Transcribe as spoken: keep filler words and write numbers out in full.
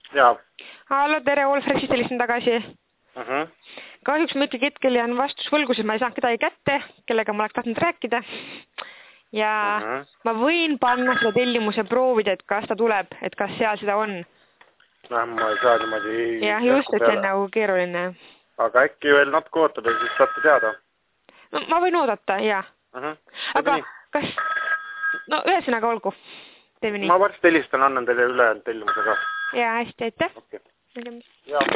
Jaa. Hallo, tere, Allfreshist helistan tagasi. Uh -huh. Kahjuks ma ikkagi hetkel jään vastus võlgu, sest ma ei saanud kedagi kätte, kellega ma oleks tahtnud rääkida. Ja uh -huh. ma võin panna seda tellimuse proovida, et kas ta tuleb, et kas seal seda on. No, ma ei saa niimoodi... Jah, just, et see on nagu keeruline. Aga äkki veel natuke ootada, siis saate teada. No, ma võin oodata, jah. Uh -huh. Aga kas... No, ühesõnaga olgu. Ma varsti helistan, annan teile ülejäänud tellimuse ka. Jaa, hästi, aitäh. Okay. Jaa.